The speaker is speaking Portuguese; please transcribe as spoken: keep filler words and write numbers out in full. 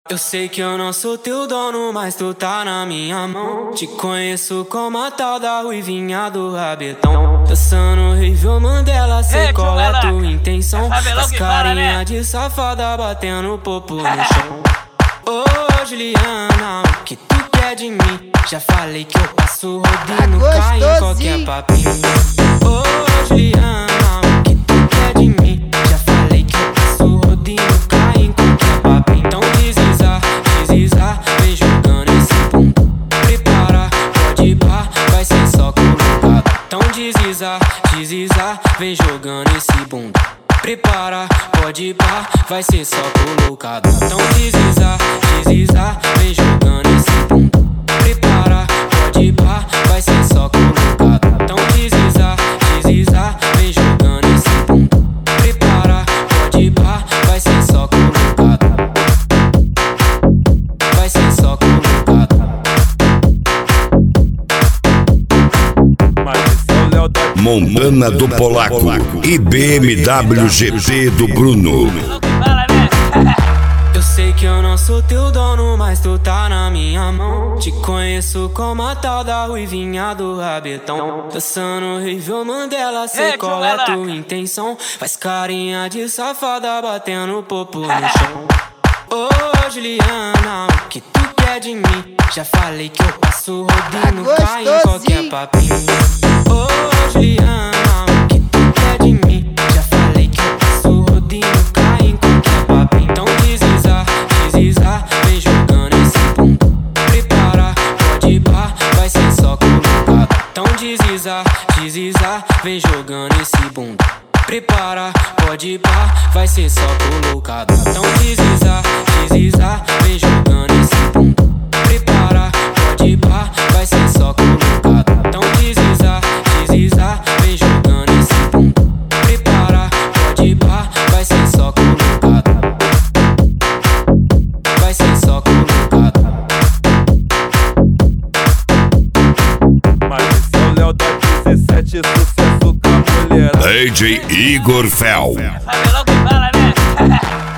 Eu sei que eu não sou teu dono, mas tu tá na minha mão. Te conheço como a tal da ruivinha do rabetão. Dançando horrível Mandela, sei Ei, qual é moleque, tua intenção. As carinha né? de safada batendo popo no chão. Ô Juliana, o que tu quer de mim? Já falei que eu passo rodinho, cai em qualquer papinho. Ô Juliana, o que tu quer de mim? Já falei que eu passo rodinho, cai em qualquer papinho. Então deslizar, deslizar, vem jogando esse bumbum. Prepara, pode ir pá, vai ser só colocado. Então deslizar, deslizar, vem jogando esse bumbum. Prepara, pode ir pá, vai ser só colocado. Então deslizar, deslizar, vem jogando esse bumbum. Prepara, pode ir pá, vai ser só colocado. Então deslizar, deslizar, vem jogando esse bumbum. Prepara, pode ir pá, vai ser só colocado. Vai ser só colocado. Montana do Polaco e B M W G P do Bruno. Eu sei que eu não sou teu dono, mas tu tá na minha mão. Te conheço como a tal da ruivinha do rabetão. Dançando horrível Mandela, sei qual é tua intenção. Faz carinha de safada batendo popo no chão. Ô Juliana, o que tu quer de mim? Já falei que eu passo rodinho, cai em qualquer papinho. Ô Juliana, o que tu quer de mim? Já falei que eu passo rodinho, cai em qualquer papinho. Então deslizar, deslizar, vem jogando esse bumbum. Prepara, pode ir pá, vai ser só colocado. Então deslizar, deslizar, vem jogando esse bumbum. Prepara, pode ir pá, vai ser só colocado. Então deslizar, deslizar, vem jogando esse bumbum. Prepara, pode ir pá, vai ser só colocado. Então deslizar, deslizar, vem jogando esse bumbum. Prepara, pode ir pá, vai ser só colocado. Vai ser só colocado. Mas esse é o Léo da dezessete, sucesso com a mulher. D J Igor Fel. Sabe logo que fala, né?